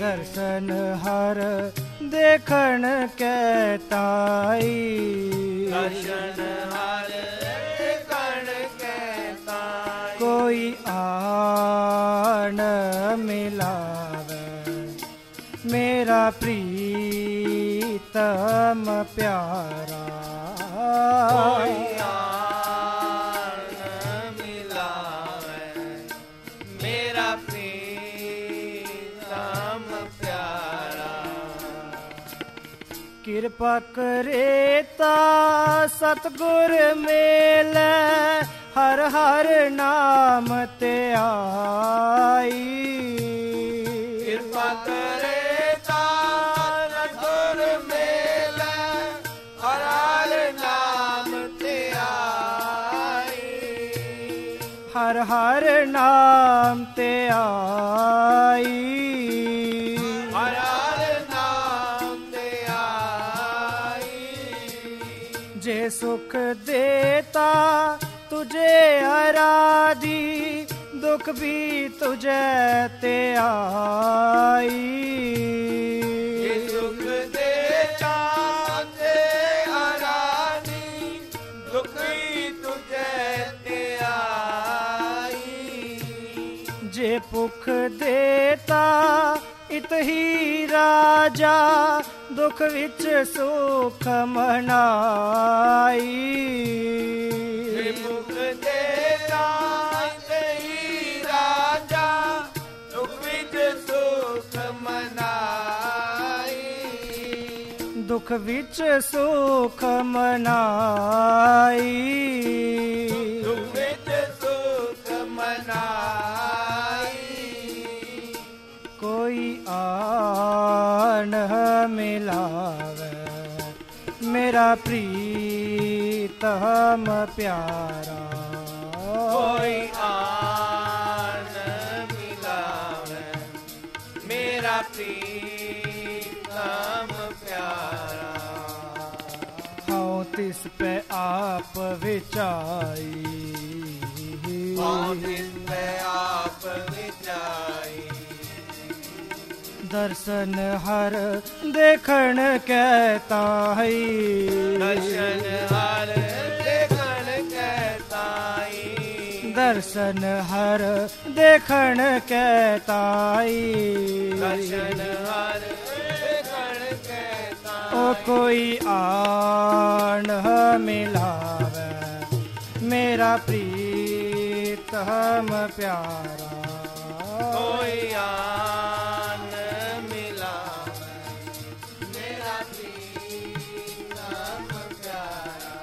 दर्शन हर देखण कै ताई, दर्शन हर देखण कै ताई। कोई आन मिलावे मेरा प्रीतम प्यारा, कोई आन मिलावे मेरा प्रीतम प्यारा। कृपा करे ता सतगुर मेले हर हर नाम ते आई, कृपा करे ता सतगुर मेले हर हर नाम ते आई, हर हर नाम ते आई। हर हर नाम ते आई। जे सुख देता तुझे आराधी, दुख भी तुझे ते आई, ये सुख देता ते आराधी, दुख भी तुझे ते आई। जे पुख देता इत ही राजा, दुख विच सुख मनाई, मुख देता तेरी राजा, दुख विच सुख मनाई, दुख विच सुख मनाई, दुख विच सुख मनाई। कोई आन मिलावे मेरा प्रीतम प्यारा, कोई आन मिलावे मेरा प्रीतम प्यारा। हाँ तिस पे आप विचाई, हाँ तिस पे आप विचाई, दर्शन हर देखण कहता है, दर्शन हर देखण कहता है, दर्शन हर देखण कहता है, दर्शन हर देखण कहता है। ओ कोई आन मिलावे मेरा प्रीतम प्यारा, कोई आन मिलावे मेरा प्रीतम प्यारा।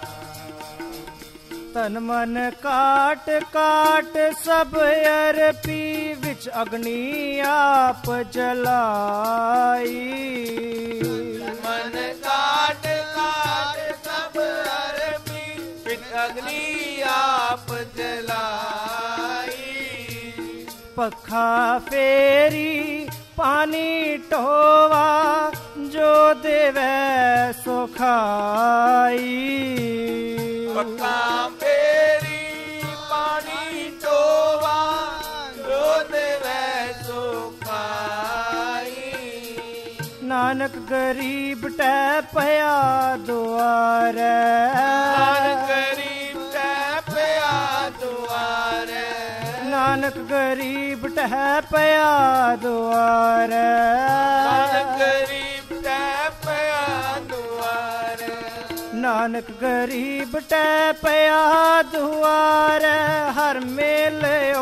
तन मन काट काट सब अरपी, विच अग्नि आप जलाई, मन काट काट सब अरपी, विच अग्नि आप जलाई, पखा फेरी पानी टोवा, जो देवे सो खाई, पक्का फेरी पानी टोवा, जो देवे सो खाई, नानक गरीब टे पया दुआरे, नानक गरीब ते पया दुआरे, नानक गरीब टह पया दुआरे, नानक गरीब ते पया दुआरे, नानक गरीब टह पया दुआरे, हर मेले ओ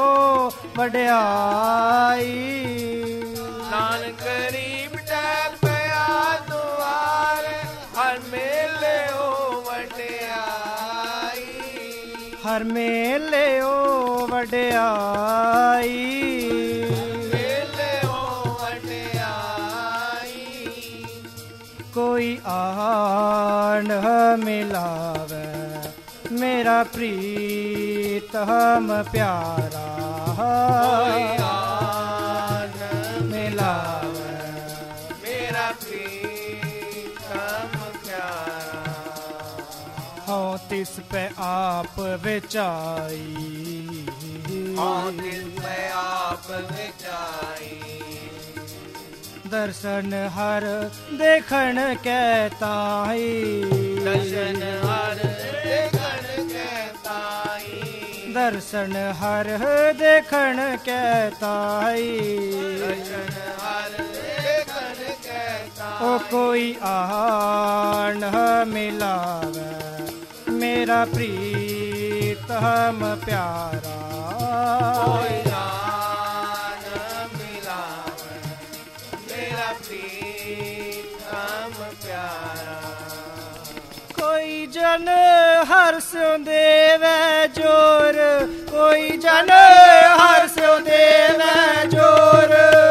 वड्याई, नानक गरीब ते पया दुआरे, हर मेले ओ वड्याई, हर मेले ओ वड्याई, मेले ओ वड्याई। कोई आन मिलावे मेरा प्रीतम प्यारा, कोई आन मिलावे मेरा प्रीतम प्यारा। हाँ तिस पे आप विचाई, हाँ दिल में आप विचाई, दर्शन हर देखण कै ताई दर्शन हर देखण कै ताई दर्शन हर देखण कै ताई दर्शन हर देखण कै ताई ओ कोई आन मिलावे मेरा प्रीत हम प्यारा कोई आन मिलावे मेरा प्रीतम प्यारा कोई जन हर्ष देवे जोर कोई जन हर्ष देवे जोर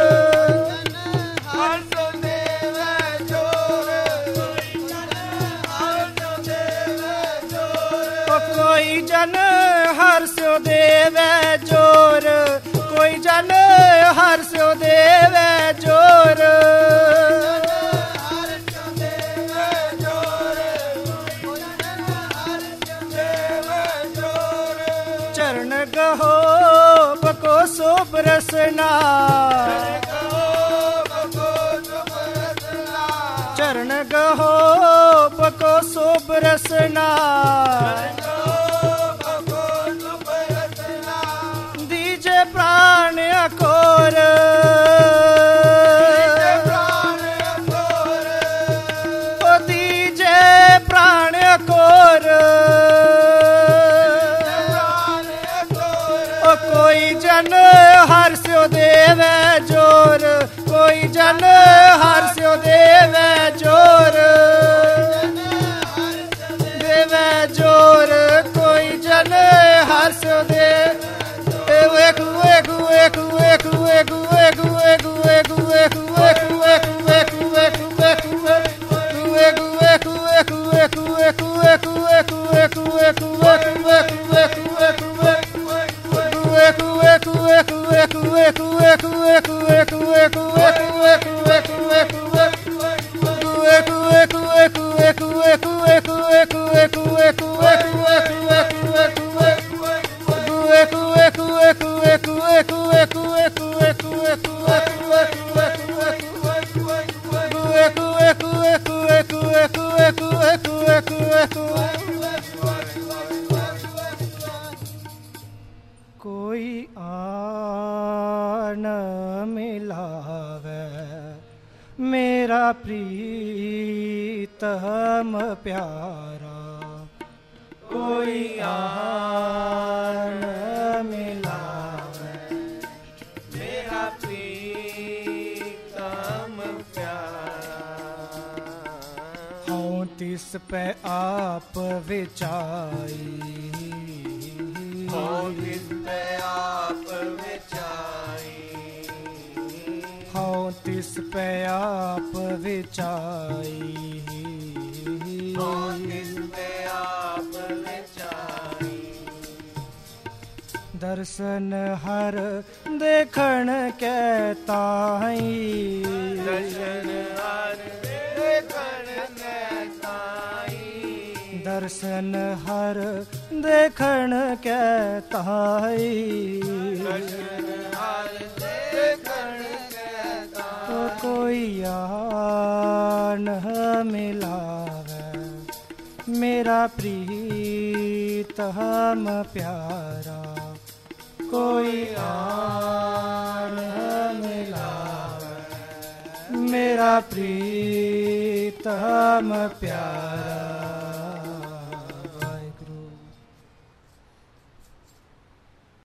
कोई जन हर्ष देवे जोर कोई जन हर्ष देवे जोर चरण गहो बको सो बरसना चरण गहो बको सो बरसना दीजे प्राण अकोर ओ दीजे प्राण अकोर ओ कोई जन हर्ष देवे जोर कोई जन हर्ष देवे जोर देवे जोर कोई जन हर्ष दे कोई आन मिलावे मेरा प्रीतम प्यारा कोई आन मिलावे मेरा प्रीतम प्यारा हूँ तिस पे आप विचाई जिस पे आप विचाई हूँ तिस पे आप विचाई जिस पे आप विचाई दर्शन हर देखण कै ताई दर्शन हर देखण कै ताई दर्शन हर देखण कै ताई दर्शन हर देखण कै ताई तो कोई आन मिलावे मेरा प्रीत हम प्यारा कोई आन मिलावे मेरा प्रीत हम प्यारा